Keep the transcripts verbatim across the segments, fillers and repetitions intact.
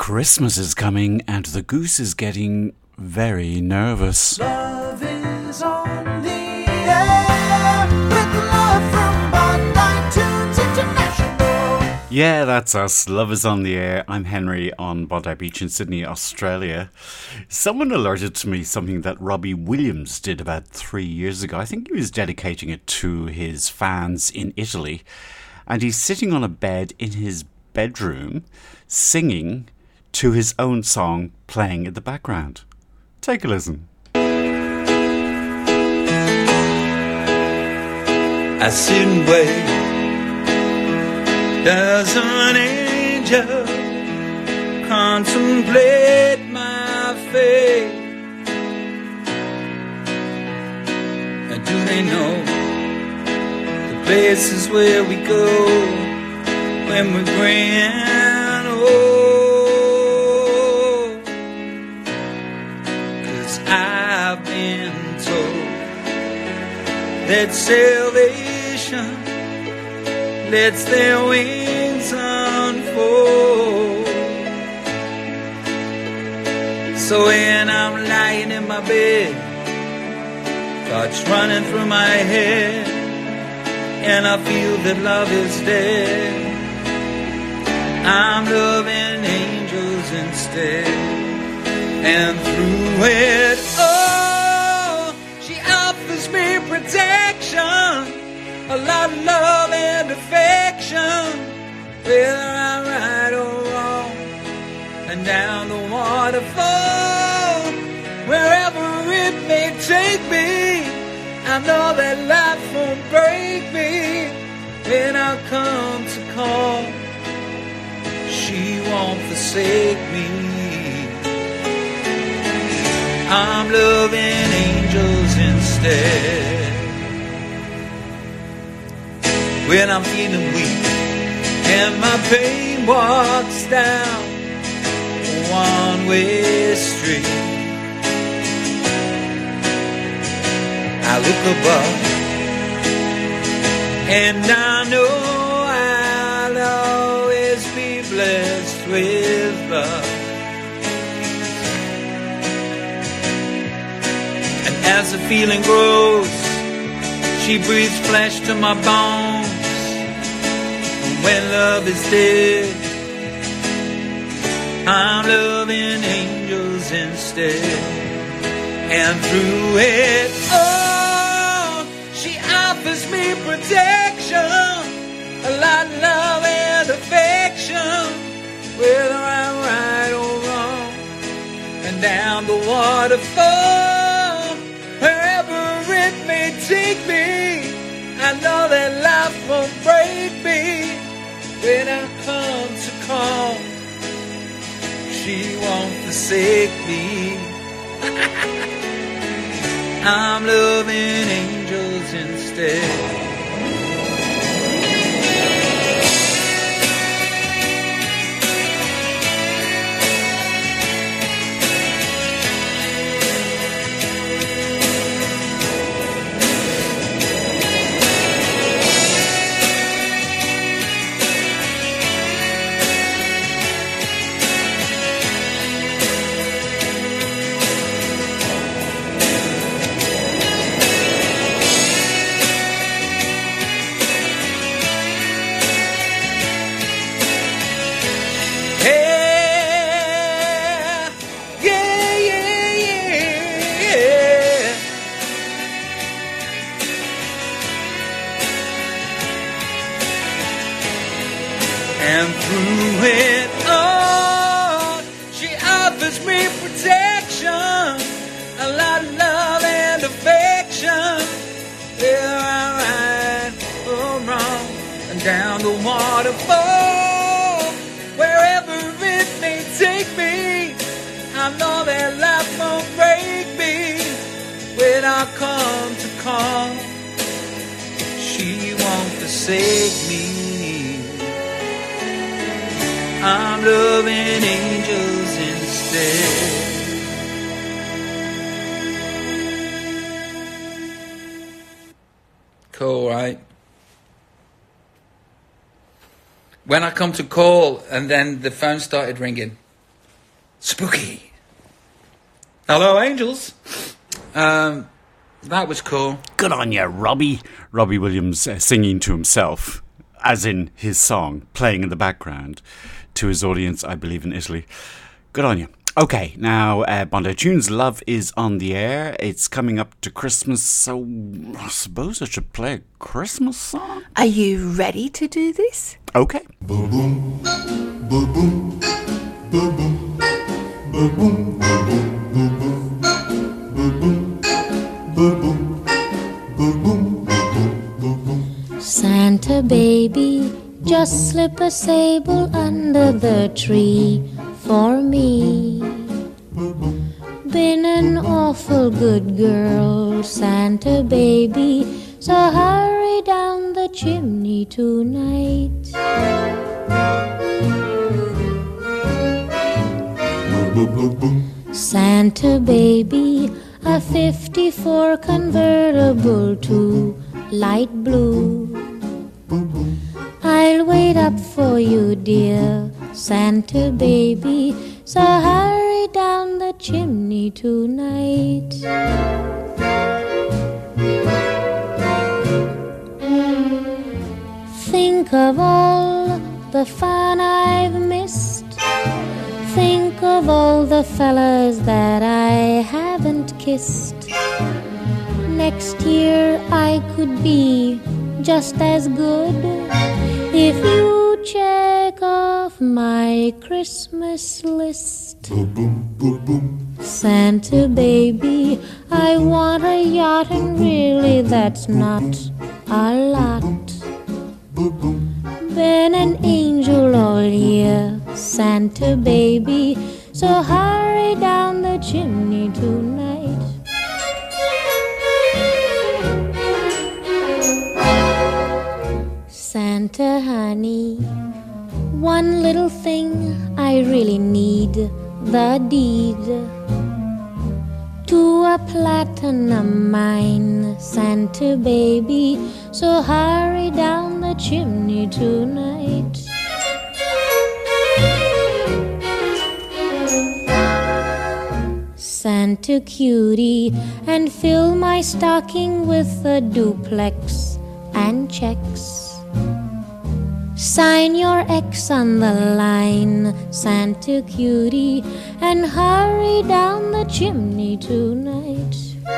Christmas is coming and the goose is getting very nervous. Love is on the air with love from Bond iTunes International. Yeah, that's us. Love is on the air. I'm Henry on Bondi Beach in Sydney, Australia. Someone alerted to me something that Robbie Williams did about three years ago. I think he was dedicating it to his fans in Italy. And he's sitting on a bed in his bedroom singing to his own song playing in the background. Take a listen. I sit and wait. Does an angel contemplate my fate? And do they know the places where we go when we're grand old? I've been told that salvation lets their wings unfold. So when I'm lying in my bed, thoughts running through my head, and I feel that love is dead, I'm loving angels instead. And through it all, she offers me protection, a lot of love and affection, whether I'm right or wrong. And down the waterfall, wherever it may take me, I know that life won't break me. When I come to call, she won't forsake me. I'm loving angels instead. When I'm feeling weak and my pain walks down a one-way street, I look above and I know I'll always be blessed with love. As the feeling grows, she breathes flesh to my bones. And when love is dead, I'm loving angels instead. And through it all, she offers me protection, a lot of love and affection, whether I'm right or wrong. And down the waterfall, wherever it may take me, I know that life won't break me. When I come to call, she won't forsake me. I'm loving angels instead. And through it all, she offers me protection, a lot of love and affection, whether I'm right or wrong. And down the waterfall, wherever it may take me, I know that life won't break me. When I come to call, she won't forsake me. I'm loving angels instead. Cool, right? When I come to call, and then the phone started ringing, Spooky. Hello, angels. Um, that was cool. Good on you, Robbie. Robbie Williams uh, singing to himself, as in his song, playing in the background to his audience, I believe, in Italy. Good on you. Okay, now uh, Bondi Tunes Love is on the air. It's coming up to Christmas, so I suppose I should play a Christmas song. Are you ready to do this? Okay. Boom, boom, boom, boom, boom, Santa baby, just slip a sable under the tree for me. Been an awful good girl, Santa baby, so hurry down the chimney tonight. Santa baby, a fifty-four convertible to light blue. I'll wait up for you, dear Santa baby, so hurry down the chimney tonight. Think of all the fun I've missed. Think of all the fellas that I haven't kissed. Next year I could be just as good if you check off my Christmas list. Santa baby, I want a yacht, and really that's not a lot. Been an angel all year, Santa baby, so hurry down the chimney tonight. Santa honey, one little thing I really need, the deed to a platinum mine, Santa baby, so hurry down the chimney tonight. Santa cutie, and fill my stocking with a duplex and checks. Sign your X on the line, Santa cutie, and hurry down the chimney tonight.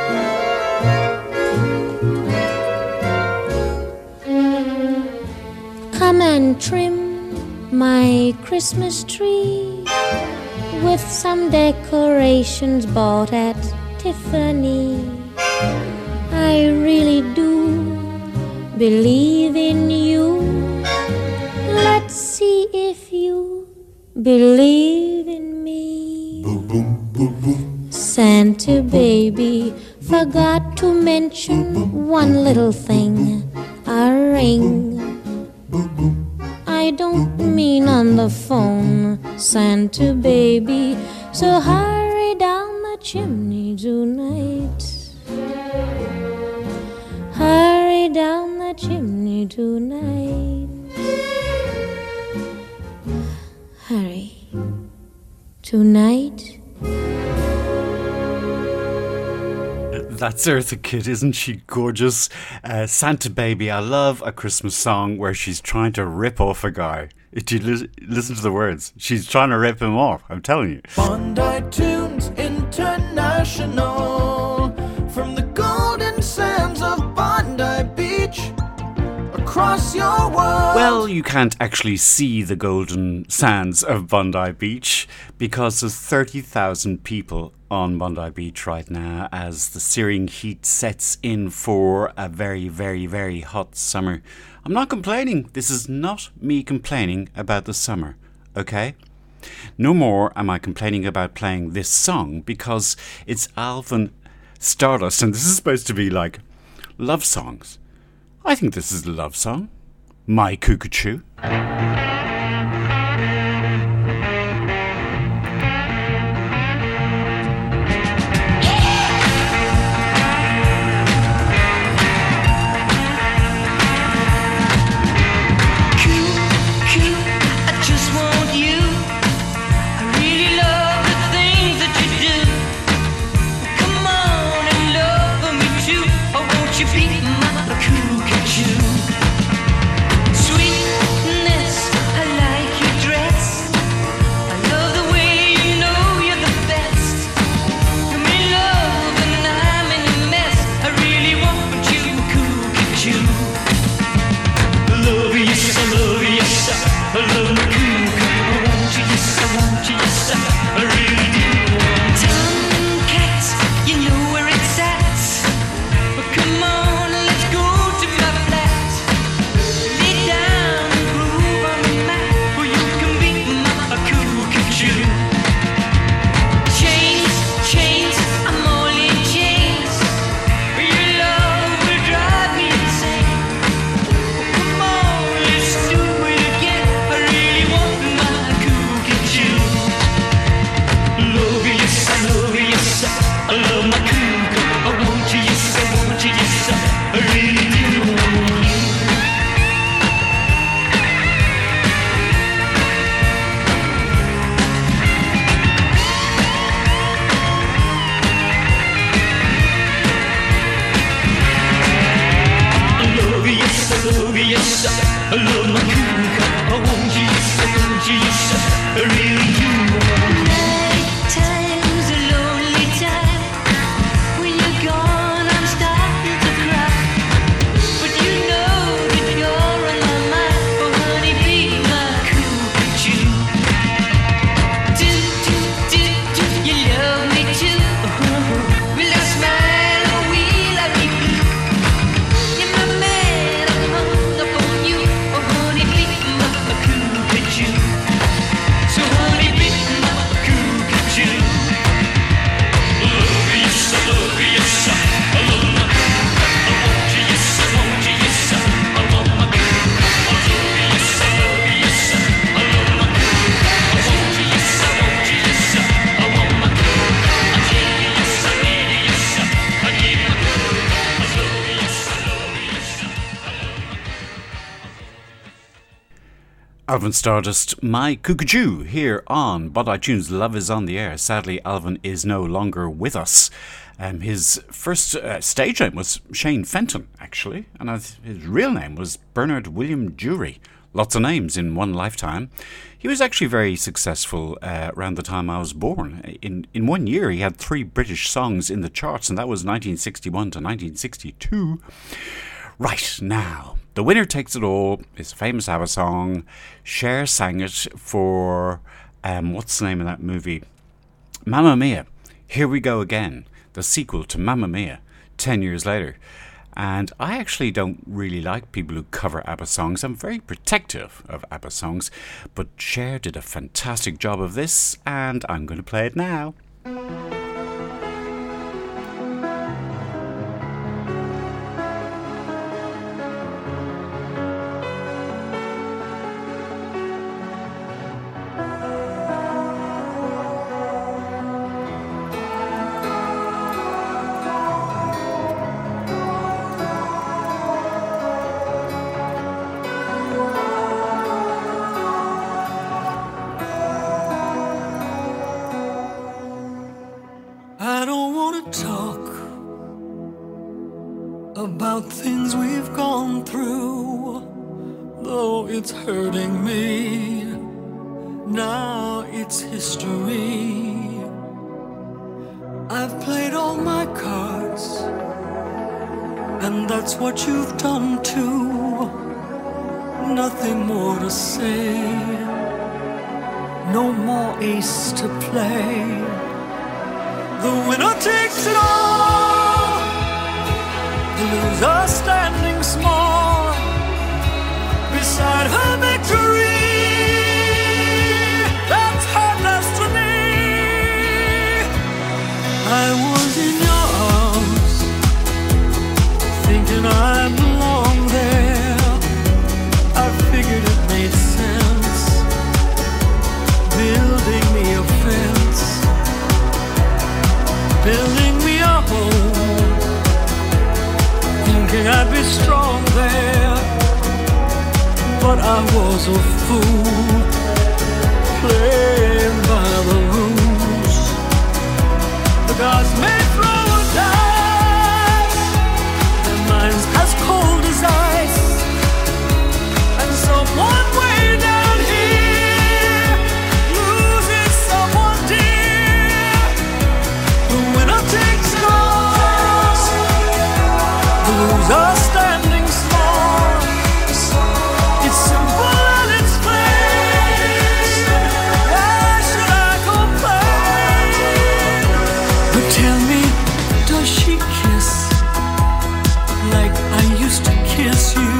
Come and trim my Christmas tree with some decorations bought at Tiffany. I really do believe in you. Let's see if you believe in me. Santa baby, forgot to mention one little thing, a ring. I don't mean on the phone, Santa baby, so hurry down the chimney tonight. Hurry down the chimney tonight. Hurry. Tonight. That's Eartha Kitt, isn't she gorgeous? Uh, Santa Baby, I love a Christmas song where she's trying to rip off a guy. Did you li- listen to the words? She's trying to rip him off, I'm telling you. Bondi Tunes International, from the golden sands of Bondi Beach, across your world. Well, you can't actually see the golden sands of Bondi Beach because there's thirty thousand people on Bondi Beach right now as the searing heat sets in for a very, very, very hot summer. I'm not complaining. This is not me complaining about the summer, okay? No more am I complaining about playing this song because it's Alvin Stardust and this is supposed to be like love songs. I think this is a love song. My Cuckoo. I just want you. I really love the Alvin Stardust, My Cuckoo, here on Bod iTunes. Love is on the air. Sadly, Alvin is no longer with us. Um, his first uh, stage name was Shane Fenton, actually, and his real name was Bernard William Jury. Lots of names in one lifetime. He was actually very successful uh, around the time I was born. In in one year, he had three British songs in the charts, and that was nineteen sixty-one to nineteen sixty-two. Right, now, the winner takes it all. It's a famous ABBA song. Cher sang it for, um, what's the name of that movie? Mamma Mia. Here We Go Again, the sequel to Mamma Mia, ten years later. And I actually don't really like people who cover ABBA songs. I'm very protective of ABBA songs. But Cher did a fantastic job of this, and I'm going to play it now. What you've done too, nothing more to say, no more ace to play. The winner takes it all, the loser standing small beside her victory. That's her destiny. I was in your arms, thinking I belong there. I figured it made sense, building me a fence, building me a home, thinking I'd be strong there. But I was a fool, playing by the rules. The gods may throw a dice, minds as cold as ice, and someone way down here loses someone dear. The winner takes it all, the loser standing small. It's simple and it's plain. Why should I complain? But tell me, does she kiss like I used to kiss you?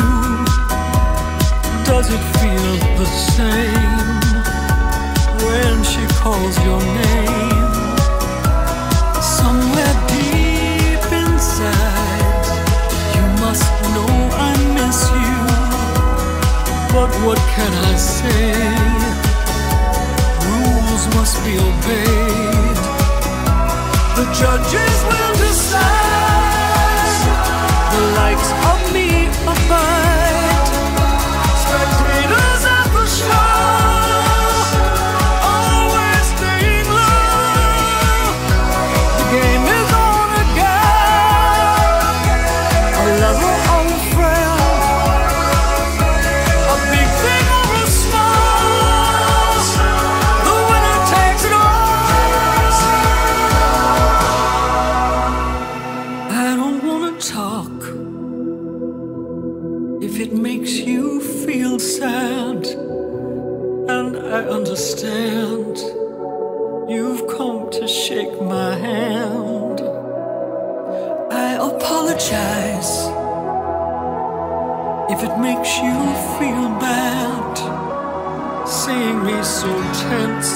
Does it feel the same when she calls your name? Somewhere deep inside, you must know I miss you. But what can I say? Rules must be obeyed. The judges will decide. The likes of me abide. Spectators at the show, always staying low. The game is on again. A lover or a friend, a big thing or a small. The winner takes it all. I don't wanna talk if it makes you feel sad, and I understand. You've come to shake my hand. I apologize if it makes you feel bad, seeing me so tense,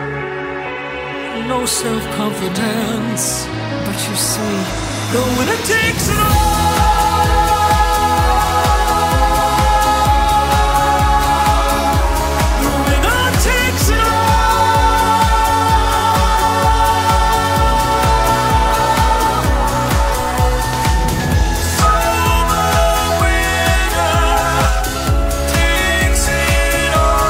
no self-confidence. But you see, the winner takes it all. Takes it all.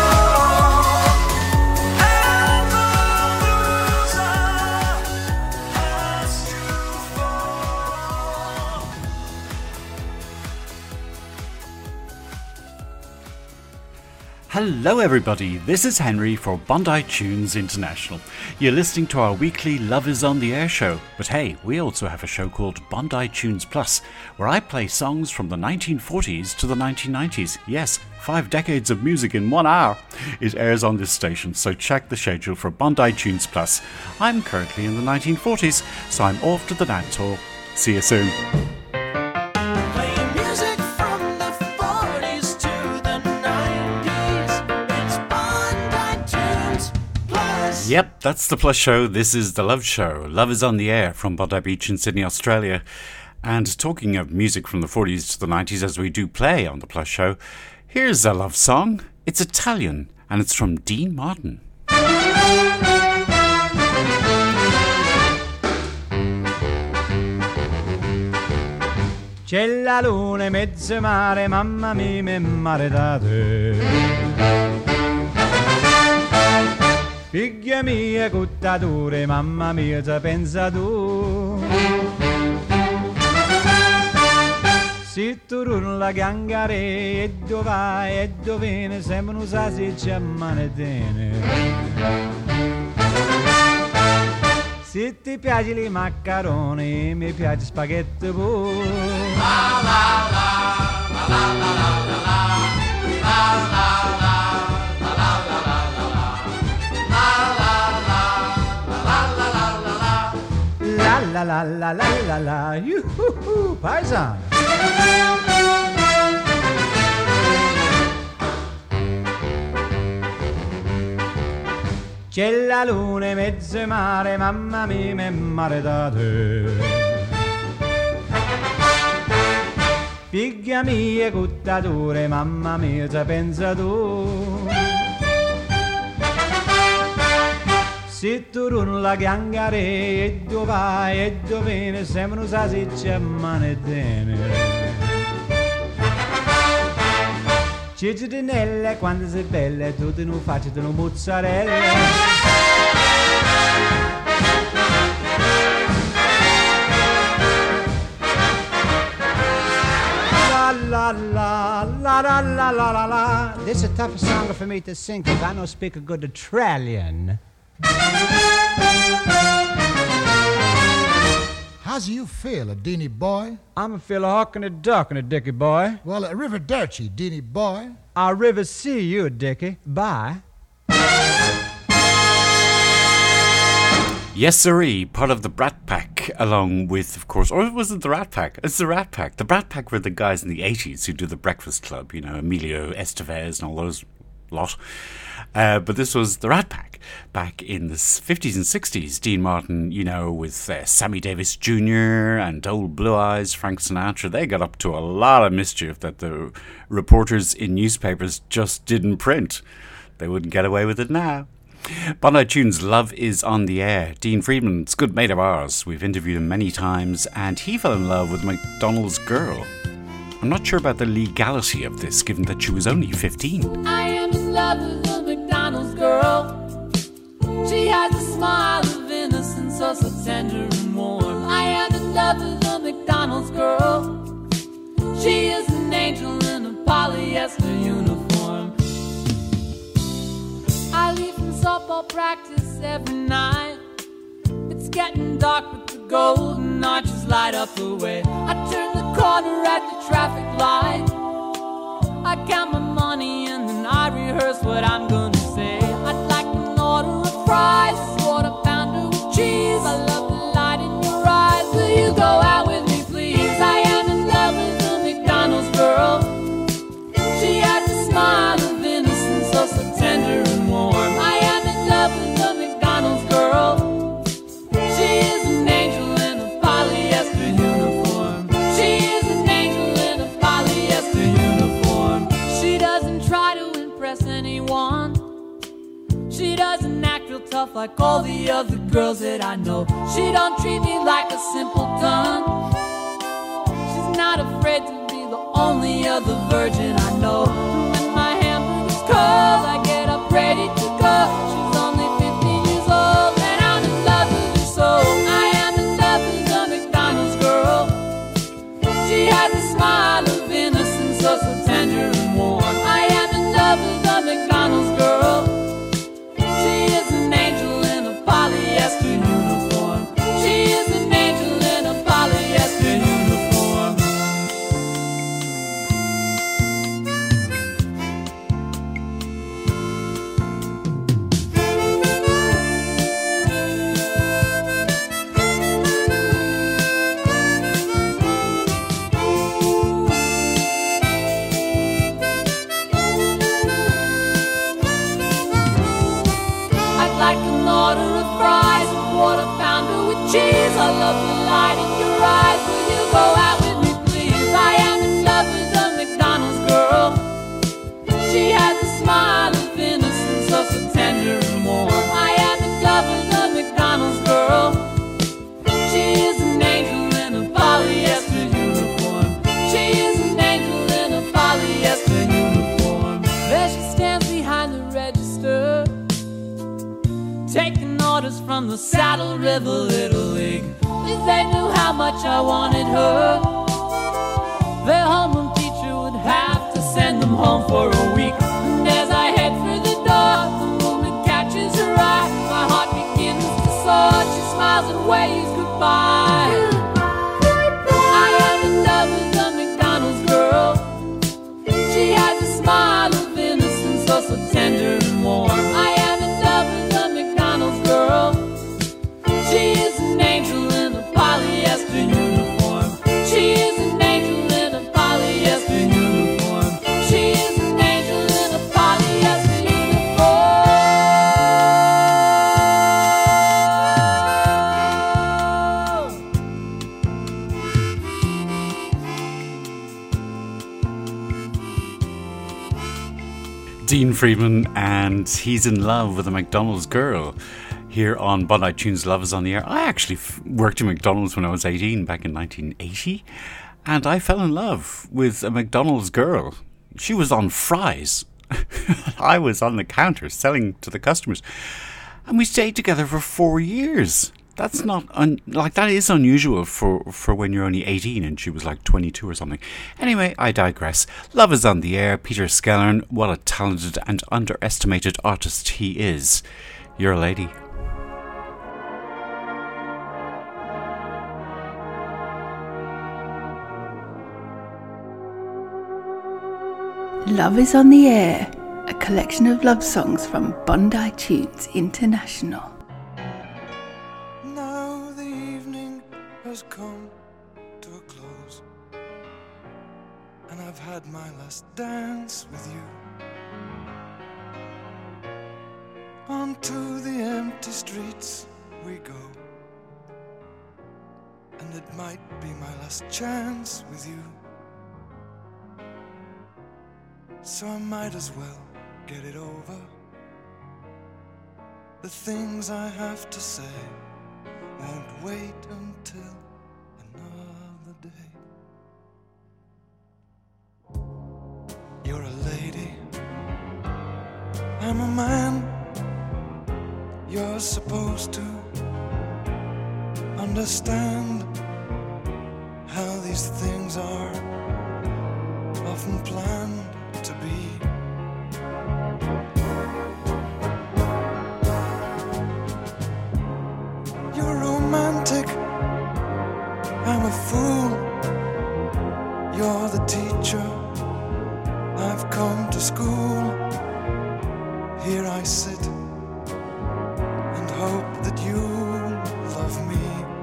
Hello everybody, this is Henry for Bondi Tunes International. You're listening to our weekly Love is on the Air show, but hey, we also have a show called Bondi Tunes Plus, where I play songs from the nineteen forties to the nineteen nineties. Yes, five decades of music in one hour. It airs on this station, so check the schedule for Bondi Tunes Plus. I'm currently in the nineteen forties, so I'm off to the dance hall. See you soon. Yep, that's the Plus show. This is the Love Show. Love is on the air from Bondi Beach in Sydney, Australia. And talking of music from the forties to the nineties, as we do play on the Plus show, here's a love song. It's Italian, and it's from Dean Martin. C'è la luna in mezzo mare, mamma mia, mi maredate. Figlia mia, cuttature, mamma mia, ci pensa tu. Se tu rulla gangare, e dove vai, e dove viene, sembra un sasi ci ammanetene. Se ti piace i maccaroni, mi piace spaghetti pure. La la la, la la la la la la, la la. La la la la la la, yuhu, paesano. C'è la luna in mezzo mare, mamma mia, mi maredate. Figlia mia, cuttature, mamma mia, ci pensa tu. Se tu rulla gangare, e dove vai, e dove viene, sembra un sasiccia manetene. Ciccitinelle, quando sei belle, tutte non faccio di mozzarella. La la la, la la la la la la. This is a tough song for me to sing, because I don't speak a good Australian. How's you feel, a Deanie boy? I'm a feel a hawk and a duck and a Dickie boy. Well, a river dirt you, Deanie boy. I'll river see you, Dickie. Bye. Yes, sirree, part of the Brat Pack, along with, of course, or was it the Rat Pack? It's the Rat Pack. The Brat Pack were the guys in the eighties who do the Breakfast Club, you know, Emilio Estevez and all those lot. Uh, but this was the Rat Pack back in the fifties and sixties. Dean Martin, you know, with uh, Sammy Davis Junior and Old Blue Eyes, Frank Sinatra, they got up to a lot of mischief that the reporters in newspapers just didn't print. They wouldn't get away with it now. Bondi Tunes, Love is on the Air. Dean Friedman's a good mate of ours. We've interviewed him many times, and he fell in love with McDonald's girl. I'm not sure about the legality of this, given that she was only fifteen. I am in love with the McDonald's girl. She has a smile of innocence, so, so tender and warm. I am in love with the McDonald's girl. She is an angel in a polyester uniform. I leave from softball practice every night. It's getting dark, but the golden arches light up the way. I turn the corner at the traffic light. I count my money and then I rehearse what I'm gonna say. I'd like an order of fries, quarter pounder with cheese. I love the light in your eyes. Will you go out with me, please? I am in love with the McDonald's girl. She has a smile of innocence, so so tender and warm. I am in love with the McDonald's girl. She is an angel in a polyester uniform. She is an angel in a polyester uniform. She doesn't try to impress anyone. She doesn't act real tough like all the other girls that I know. She don't treat me like a simpleton. She's not afraid to be the only other virgin I know. When my hamburger's cold, I get up ready to go. She's only fifteen years old and I'm in love with her soul. I am in love with the McDonald's girl. She has a smile of innocence, so so tender and warm. I am in love with the McDonald's I can order a fries, a quarter pounder with cheese. I love the light in your eyes. Will you go out with me, please? I am in love with a McDonald's girl. She has a smile of innocence, so so tender and warm. I am in love with a McDonald's girl. She is an angel in a polyester uniform. She is an angel in a polyester uniform. There she stands behind the register, taking orders from the Saddle River Little League. If they knew how much I wanted her, their homeroom teacher would have to send them home for a week. And as I head for the door, the moment catches her eye. My heart begins to soar. She smiles and waves goodbye. I am in love with a McDonald's girl. She has a smile of innocence, so so tender and warm. I am in love with a McDonald's girl. She is an angel in a polyester uniform. She is an angel in a polyester uniform. She is an angel in a polyester uniform. Dean Friedman, and he's in love with a McDonald's girl. Here on Bondi Tunes, Love is on the Air. I actually f- worked at McDonald's when I was eighteen, back in nineteen eighty, and I fell in love with a McDonald's girl. She was on fries. I was on the counter selling to the customers, and we stayed together for four years. That's not un- like that is unusual for, for when you're only eighteen and she was like twenty-two or something. Anyway, I digress. Love is on the Air. Peter Skellern, what a talented and underestimated artist he is. You're a lady. Love is on the Air, a collection of love songs from Bondi Tunes International. Now the evening has come to a close, and I've had my last dance with you. Onto the empty streets we go, and it might be my last chance with you. So I might as well get it over. The things I have to say won't wait until another day. You're a lady, I'm a man. You're supposed to understand how these things are often planned to be. You're romantic, I'm a fool. You're the teacher, I've come to school. Here I sit and hope that you'll love me.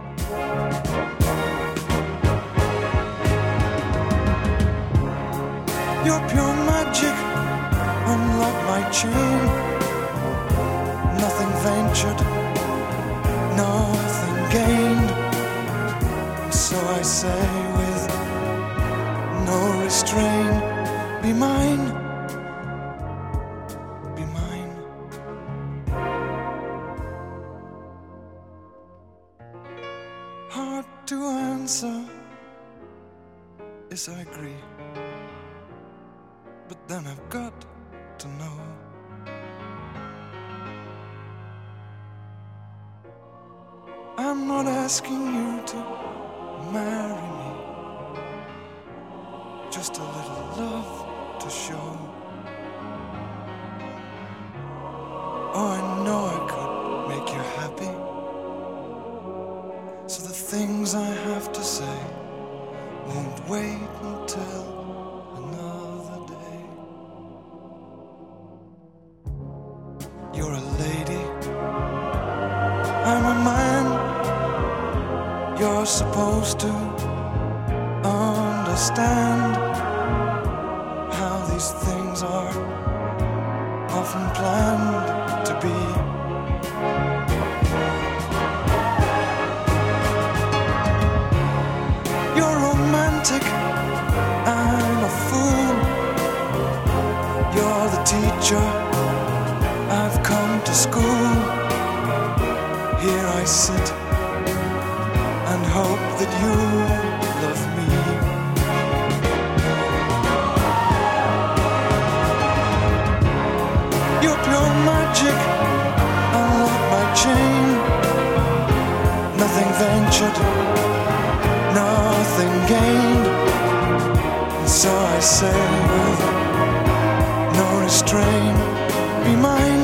You're pure magic, unlock my chain. Nothing ventured, nothing gained. So I say with no restraint, be mine, be mine. Hard to answer, yes I agree. But then I've got to know. I'm not asking you to marry me, just a little love to show. Oh, I know I could make you happy. So the things I have to say won't wait until another day. You're a lady, I'm a man. You're supposed to understand how these things are often planned to be. teacher, I've come to school. Here I sit and hope that you love me. You're pure magic, unlock my chain. Nothing ventured, nothing gained. And so I say with no restraint, be mine.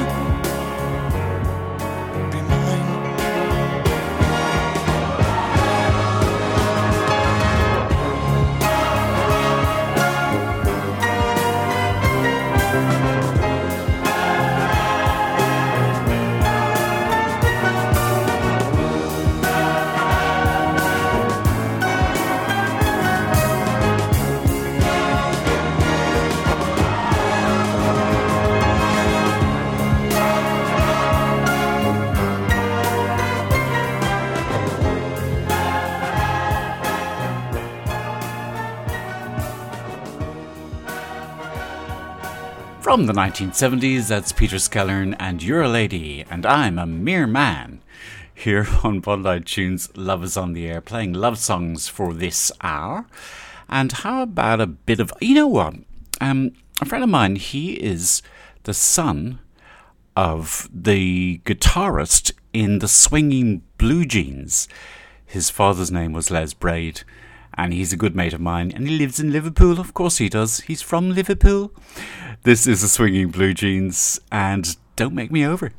From the nineteen seventies, that's Peter Skellern and You're a Lady and I'm a Mere Man. Here on Bondi Tunes, Love is on the Air, playing love songs for this hour. And how about a bit of, you know what, um, a friend of mine, he is the son of the guitarist in the Swinging Blue Jeans. His father's name was Les Braid, and he's a good mate of mine, and he lives in Liverpool. Of course he does. He's from Liverpool. This is the Swinging Blue Jeans, and Don't Make Me Over.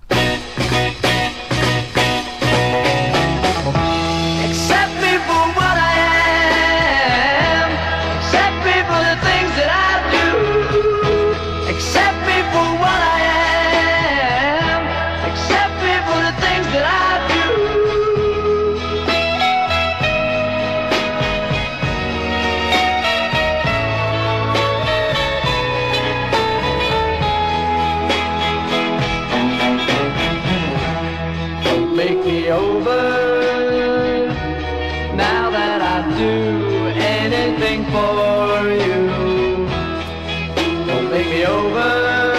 Accept me for what I am. Accept me for the things that I do. Accept me for what I am. Accept me for the things that I do. Make me over now that I do anything for you. Don't make me over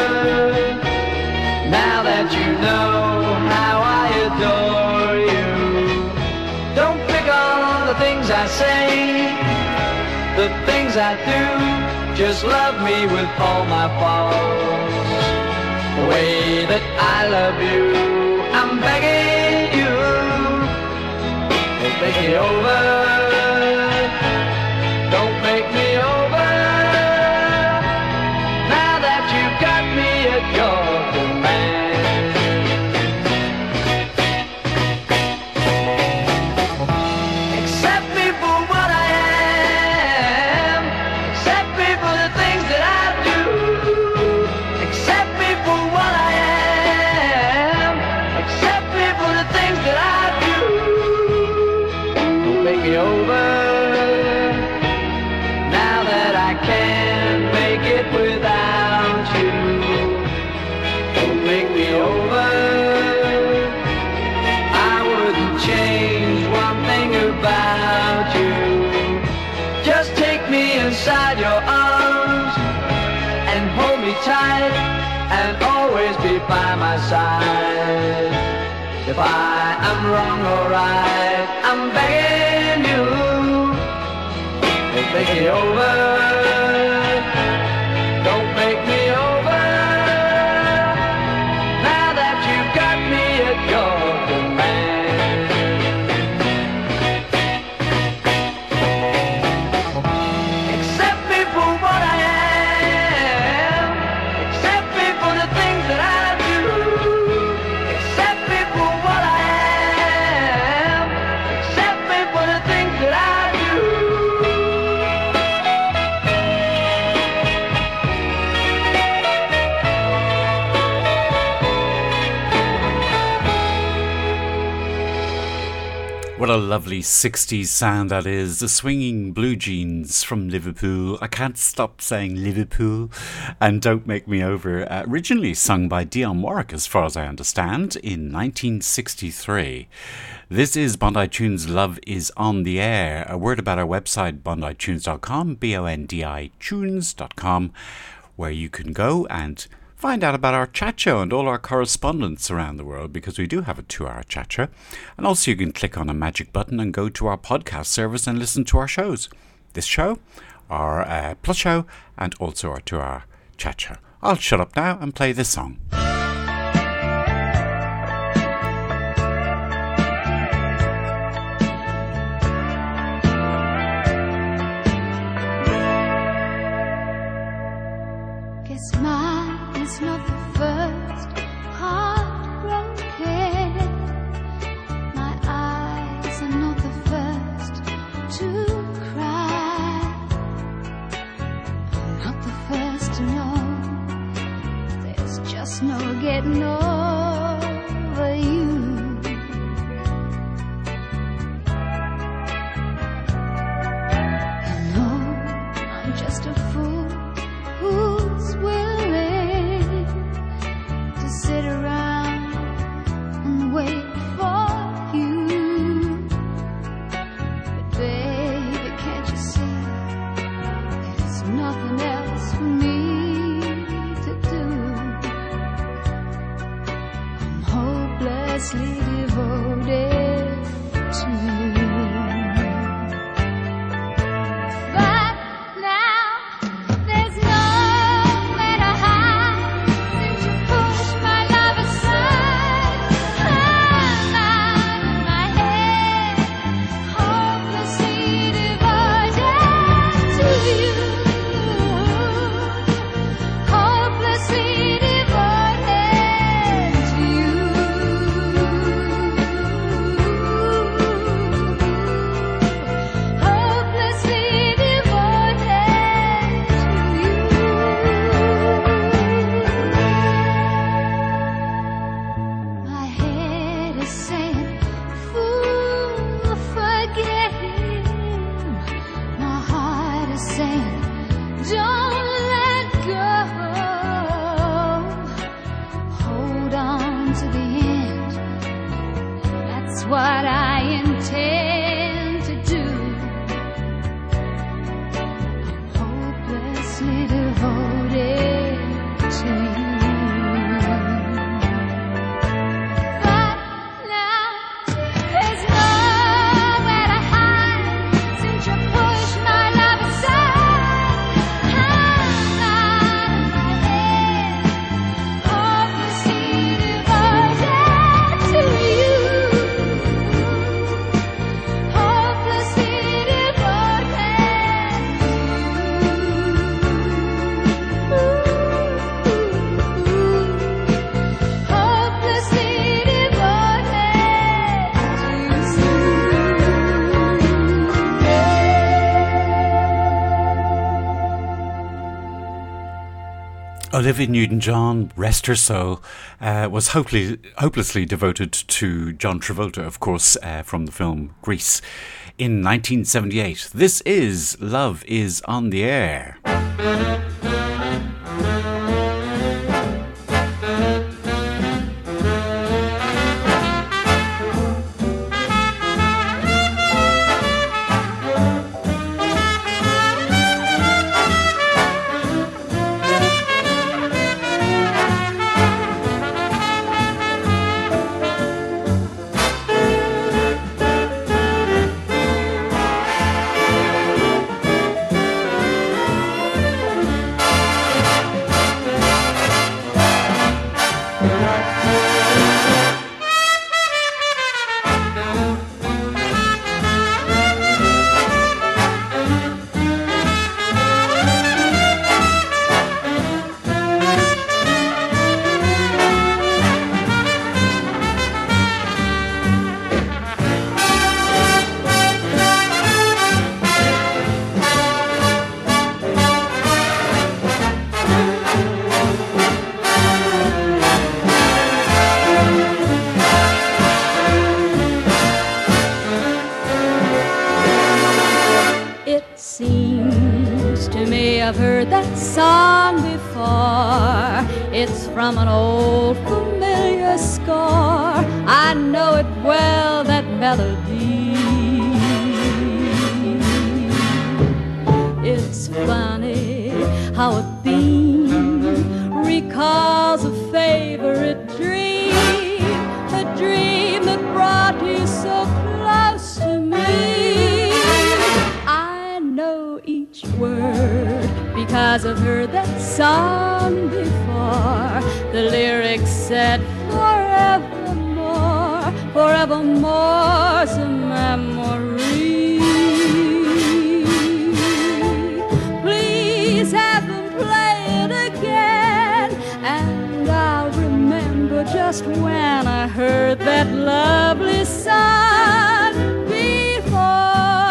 now that you know how I adore you. Don't pick on the things I say, the things I do. Just love me with all my faults, the way that I love you. I'm begging you, don't make me over, don't make me over, now that you've got me at your command. Accept me for what I am, accept me for the things that I do, accept me for what I am, accept me for the things that I do. Don't make me over now that I can't make it without you. Don't make me over, I wouldn't change one thing about you. Just take me inside your arms and hold me tight and always be by my side. If I am wrong or right, I'm begging you, don't make me over, don't make me over, now that you've got me at your command. Accept me for what I am, accept me for the things that I do, accept me for what I am, accept me for the things that I do. What a lovely sixties sound that is. The Swinging Blue Jeans from Liverpool. I can't stop saying Liverpool. And Don't Make Me Over. Uh, originally sung by Dionne Warwick, as far as I understand, in nineteen sixty-three. This is Bondi Tunes, Love is on the Air. A word about our website, bondi tunes dot com, B O N D I tunes dot com, where you can go and find out about our chat show and all our correspondence around the world, because we do have a two-hour chat show. And also you can click on a magic button and go to our podcast service and listen to our shows. This show, our uh, Plus show, and also our two-hour chat show. I'll shut up now and play this song. Guess mine is not the first heartbroken. My eyes are not the first to cry. I'm not the first to know there's just no getting over you. You know I'm just a fool who's willing to sit around and wait for you. But baby, can't you see there's nothing else for me to do? I'm hopelessly devoted to you. But now there's nowhere to hide since you pushed my love aside. I'm out of my head, hopelessly devoted to you. Hopelessly devoted to you. Hopelessly devoted to you. My head is saying, fool, forget him. My heart is saying, don't let go. Hold on to the end. That's what I intend to do. I'm hopelessly devoted to you. But now there's nowhere to hide since you pushed my love aside. I'm out of my head, hopelessly devoted to you. Hopelessly devoted to you. Hopelessly Olivia Newton-John, rest her soul, uh, was hopefully, hopelessly devoted to John Travolta, of course, uh, from the film Grease in nineteen seventy-eight. This is Love is on the Air. I've heard that song before. It's from an old familiar score. I know it well, that melody. It's funny how a theme recalls because I've heard that song before. The lyrics said forevermore, forevermore's a memory. Please have them play it again, and I'll remember just when I heard that lovely song before.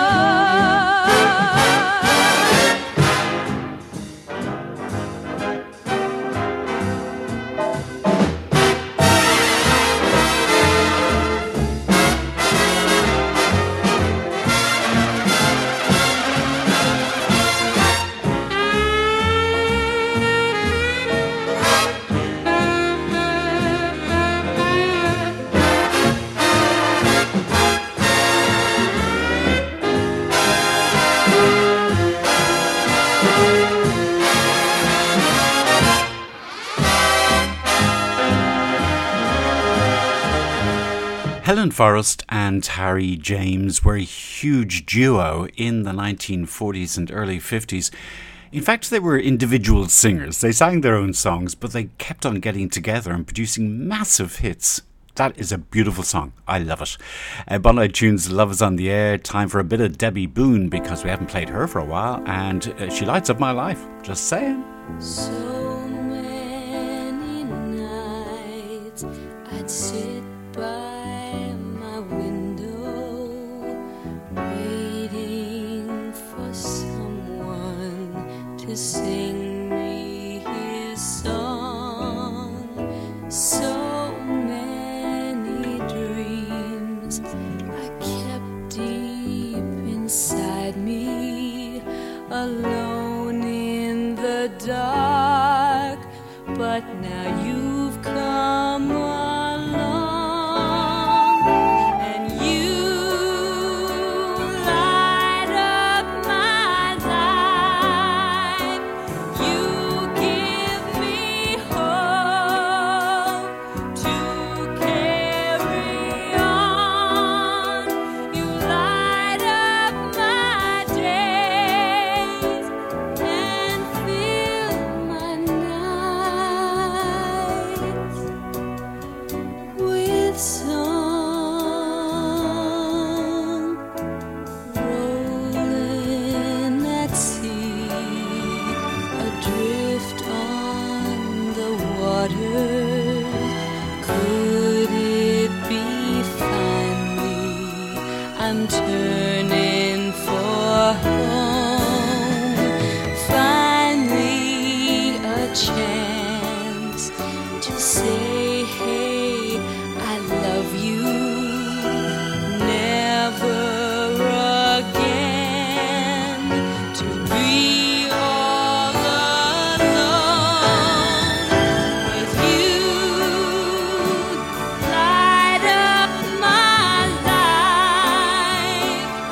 Helen Forrest and Harry James were a huge duo in the nineteen forties and early fifties. In fact, they were individual singers. They sang their own songs, but they kept on getting together and producing massive hits. That is a beautiful song. I love it. Uh, Bondi Tunes, Love is on the Air. Time for a bit of Debbie Boone, because we haven't played her for a while, and uh, she lights up my life. Just saying. So many nights I'd sit by my window, waiting for someone to sing me his song. So many dreams I kept deep inside me, alone in the dark. But now you've come along, and you light up my life. You give me hope to carry on. You light up my days and fill my nights with song. Rolling at sea, adrift on the waters. Could it be finally I'm turning for home? Finally a chance to say, hey, I love you. Never again to be all alone with you. Light up my life.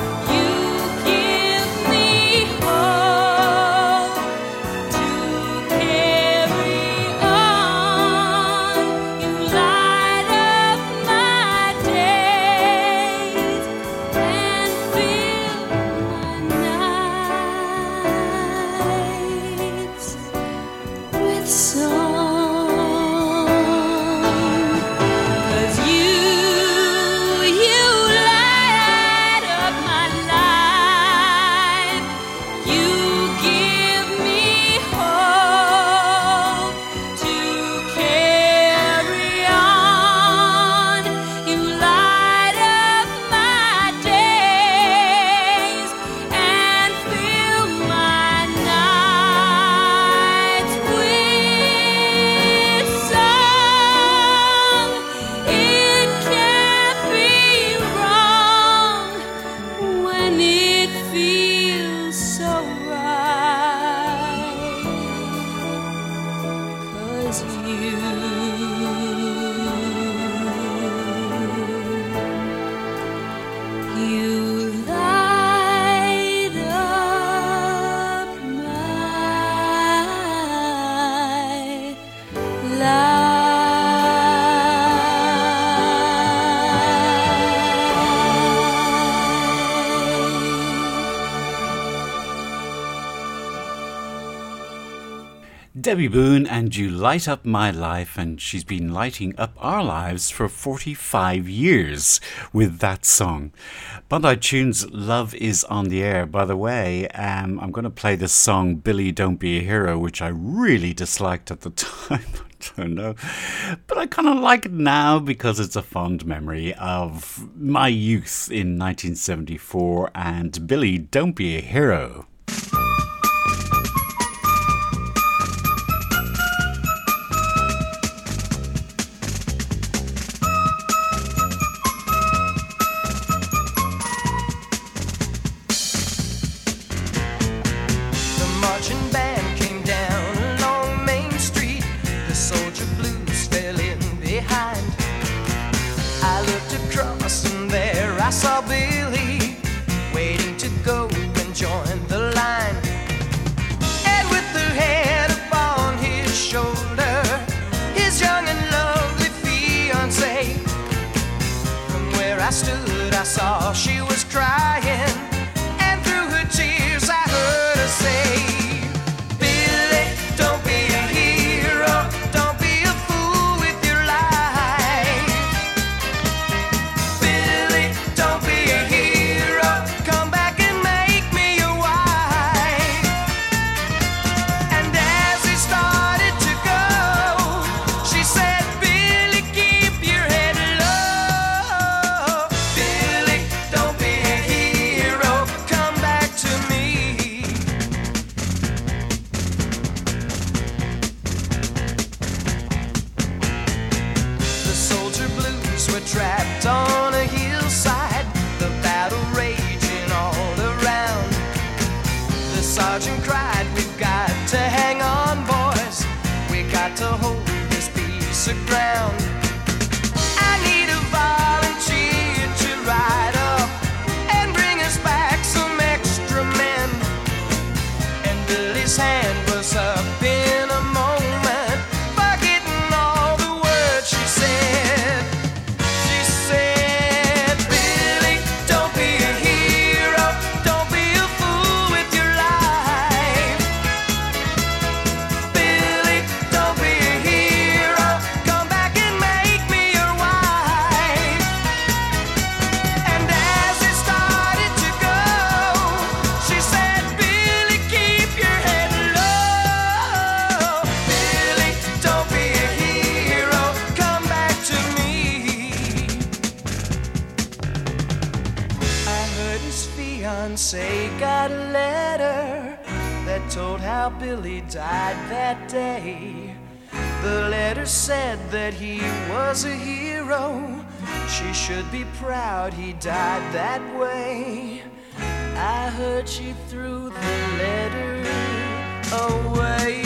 Debbie Boone, and You Light Up My Life, and she's been lighting up our lives for forty-five years with that song. Bondi Tunes, Love Is on the Air. By the way, um, I'm going to play this song, Billy Don't Be a Hero, which I really disliked at the time. I don't know, but I kind of like it now because it's a fond memory of my youth in nineteen seventy-four and Billy Don't Be a Hero. I saw Billy waiting to go and join the line, and with her head upon his shoulder, his young and lovely fiancée. From where I stood, I saw she was crying, and through her tears I heard her say, Billy, don't be a hero, don't be a fool with your life. Billy, don't be a hero, come back and make me your wife. And as he started to go, she said, Billy, keep your head low. Billy, don't be a hero, come back to me. The soldier blues were trapped on a hillside, the battle raging all around. The sergeant cried, we've got to hang on, boys, we got to hold this piece of ground. I need a volunteer to ride up and bring us back some extra men. And Billy's hand was up in a moment, forgetting all the words she said. She said, Billy, don't be a hero, don't be a fool with your life. Billy, don't be a hero, come back and make me your wife. And as it started to go, she said, Billy, keep your head low. Billy, don't be a hero, come back to me. I heard his fiancée got a letter that told how Billy died that day. The letter said that he was a hero, she should be proud he died that way. I heard she threw the letter away.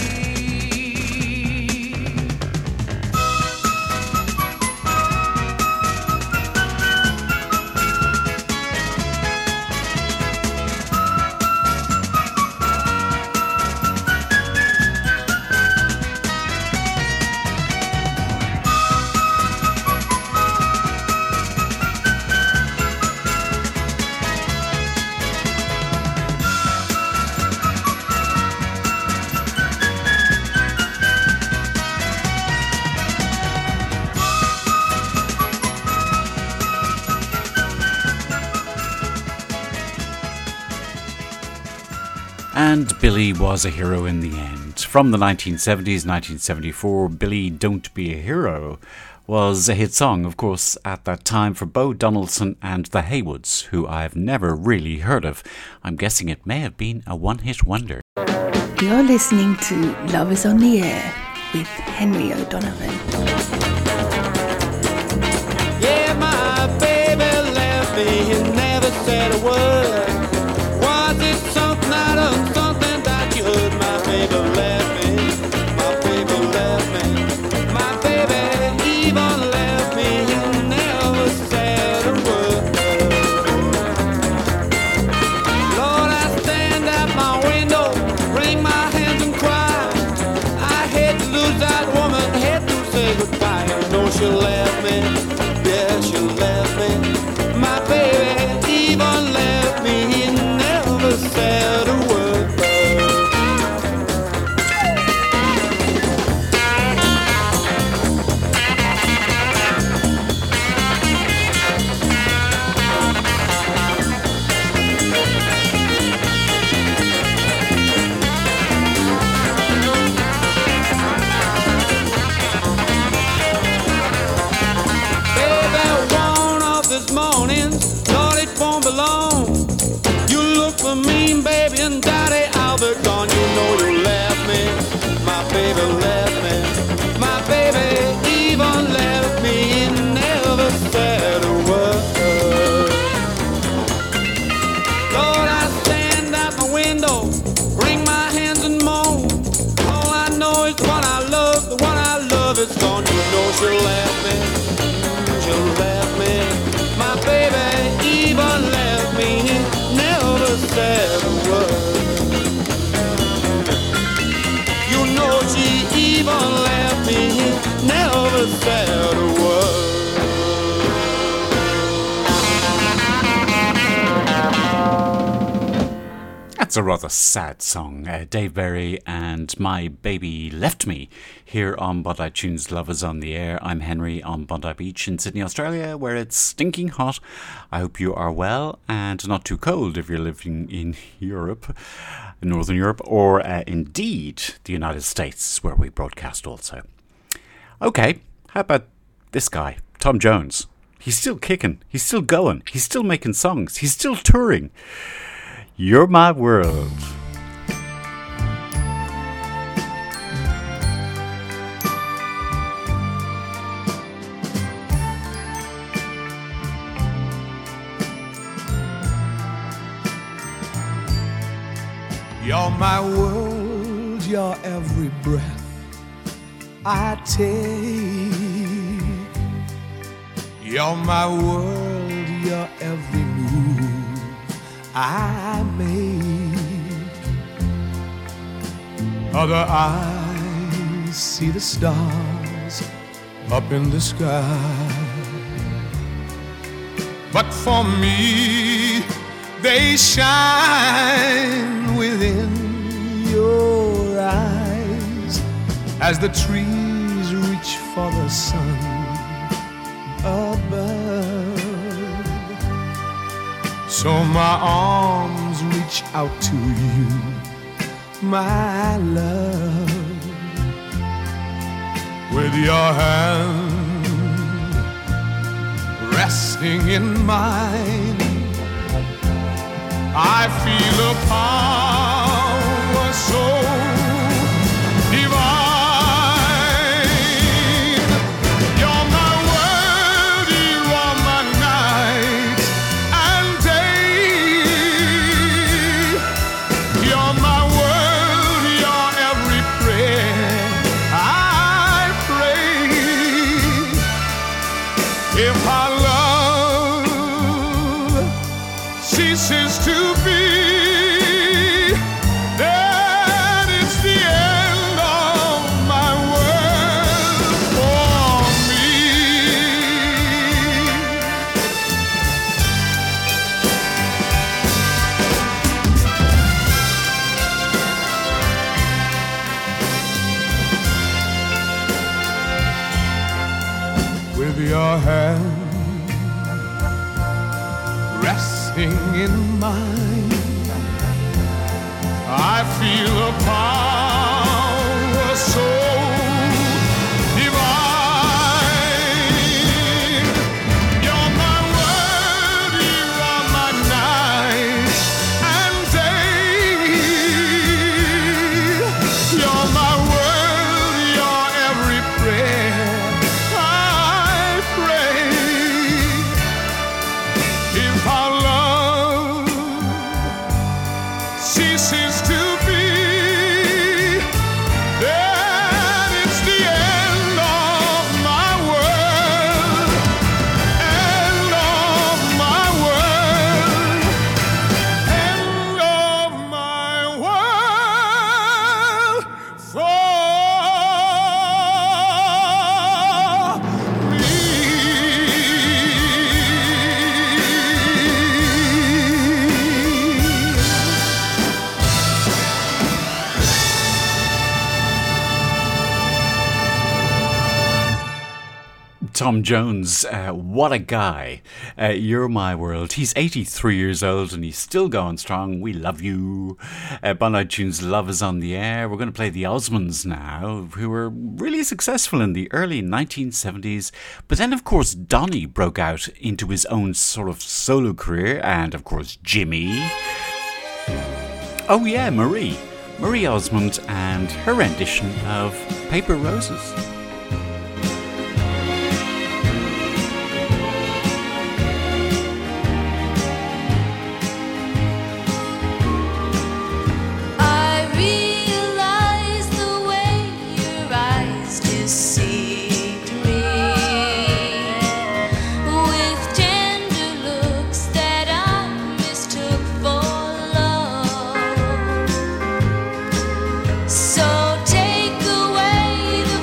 And Billy was a hero in the end. From the nineteen seventies, nineteen seventy-four, Billy Don't Be a Hero was a hit song, of course, at that time for Bo Donaldson and the Haywoods, who I've never really heard of. I'm guessing it may have been a one-hit wonder. You're listening to Love Is on the Air with Henry O'Donovan. Yeah, my baby left me and never said a word. Was it something I done, something that you heard? My baby left me, my baby left me, my baby even left me and never said a word. Lord, I stand at my window, wring my hands and cry. I hate to lose that woman, hate to say goodbye. mornings, Lord, it won't be long. You look for me, baby, and Daddy, I'll be gone. You know you left me, my baby left me. My baby even left me and never said a word. Lord, I stand at my window, wring my hands and moan. All I know is the one I love, the one I love is gone. You know she left me, she left me. My baby even left me, never said a word. You know she even left me, never said a word. That's a rather sad song. Uh, Dave Berry and My Baby Left Me here on Bondi Tunes. Love is on the air. I'm Henry on Bondi Beach in Sydney, Australia, where it's stinking hot. I hope you are well and not too cold if you're living in Europe, Northern Europe, or uh, indeed the United States, where we broadcast also. Okay, how about this guy, Tom Jones? He's still kicking. He's still going. He's still making songs. He's still touring. You're my world. You're my world, your every breath I take. You're my world, your every move I make. Other eyes see the stars up in the sky, but for me they shine within your eyes as the trees reach for the sun above. So my arms reach out to you, my love, with your hand resting in mine. I feel a power so divine. You're my world, you are my night and day. You're my world, your every prayer I pray. If our love ceases to be, then it's the end of my world for me. With your hand resting in mine, I feel a power so divine. You're my world, you are my night and day. You're my world, your every prayer I pray. If our love ceases to be, Tom Jones, uh, what a guy. Uh, you're my world. He's eighty-three years old and he's still going strong. We love you. Uh, Bondi Tunes Love is on the air. We're going to play the Osmonds now, who were really successful in the early nineteen seventies. But then, of course, Donny broke out into his own sort of solo career. And, of course, Jimmy. Oh, yeah, Marie. Marie Osmond and her rendition of Paper Roses. So take away the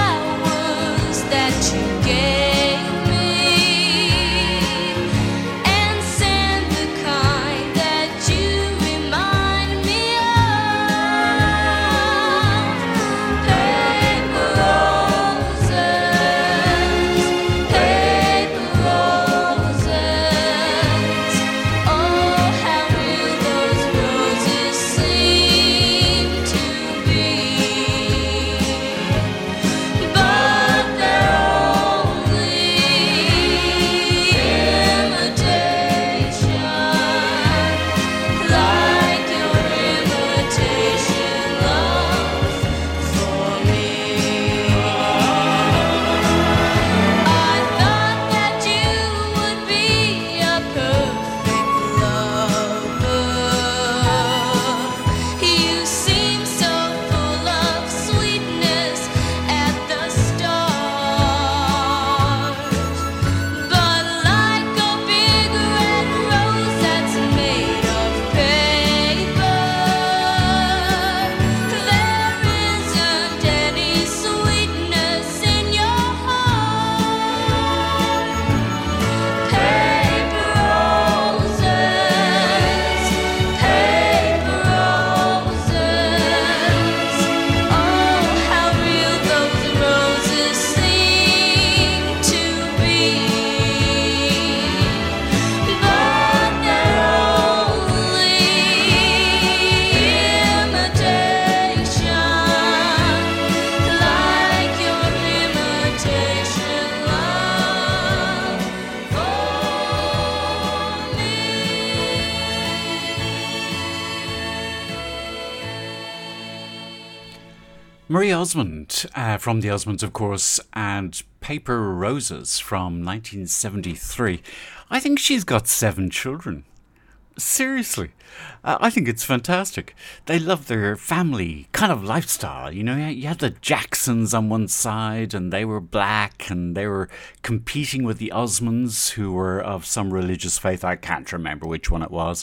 Marie Osmond uh, from the Osmonds, of course, and Paper Roses from nineteen seventy-three. I think she's got seven children. Seriously. Uh, I think it's fantastic. They love their family kind of lifestyle. You know, you had the Jacksons on one side and they were black and they were competing with the Osmonds who were of some religious faith. I can't remember which one it was.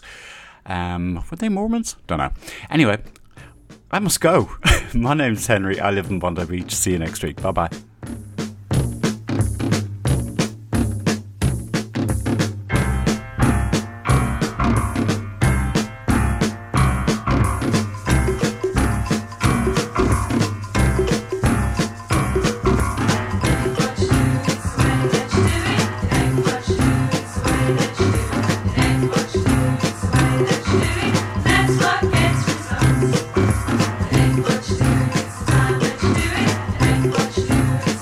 Um, were they Mormons? Don't know. Anyway, I must go. My name's Henry. I live in Bondi Beach. See you next week. Bye-bye. What you do, it's time that you do it. It ain't what you do, it's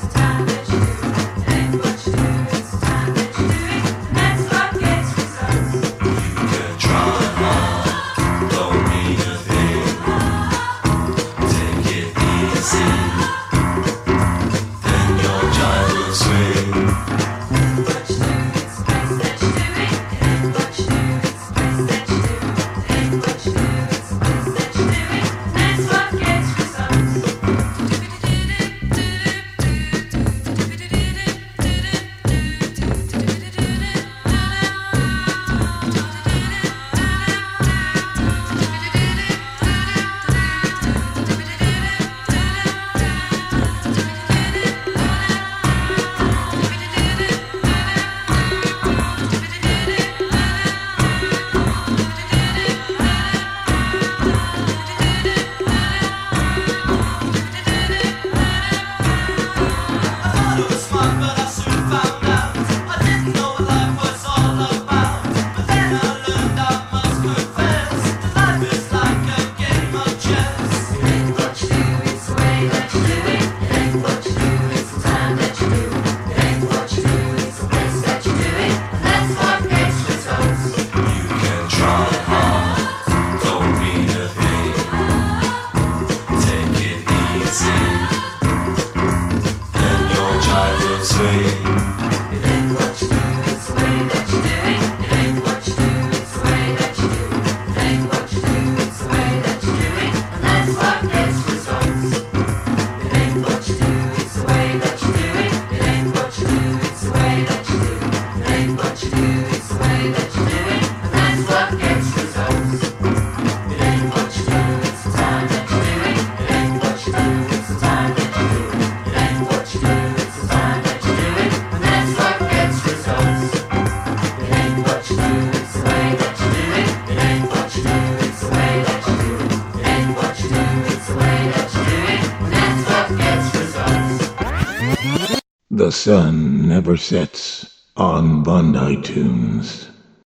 The sun never sets on Bondi Tunes.